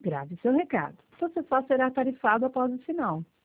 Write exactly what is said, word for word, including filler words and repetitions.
Grave seu recado. Você só será tarifado após o sinal.